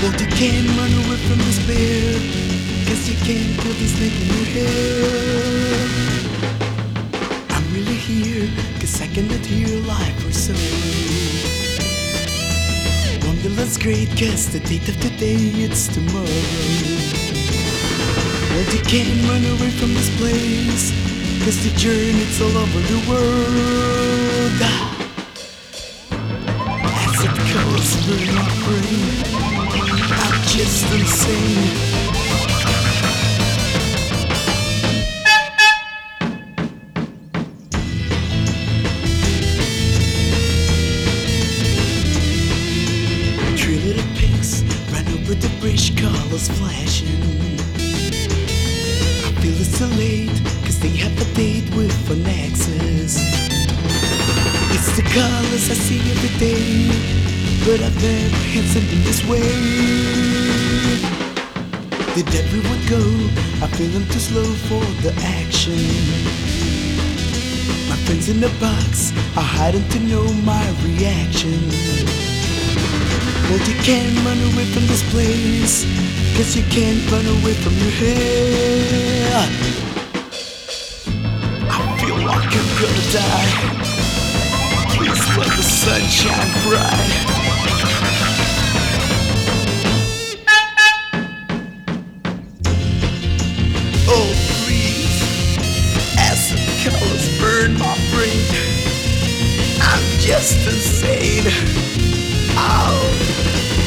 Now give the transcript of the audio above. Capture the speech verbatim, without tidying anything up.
But you can't run away from despair, 'cause you can't feel this snake in your hair. I'm really here, 'cause I cannot hear life or so. Wonderland's great, 'cause the date of today, it's tomorrow. Well, you can't run away from this place, 'cause the journey's all over the world. As it colors burn my brain, I'm just insane. Three little pigs run over the bridge, colors flashing. I feel it's so late, 'cause they have a date with an access. It's the colors I see every day, but I've never had something this way. Did everyone go? I feel I'm too slow for the action. My friends in the box are hiding to know my reaction. But you can't run away from this place, 'cause you can't run away from your hair. I feel like I'm gonna die. Please let the sun shine bright. Oh please, as the colors burn my brain, I'm just insane. Oh.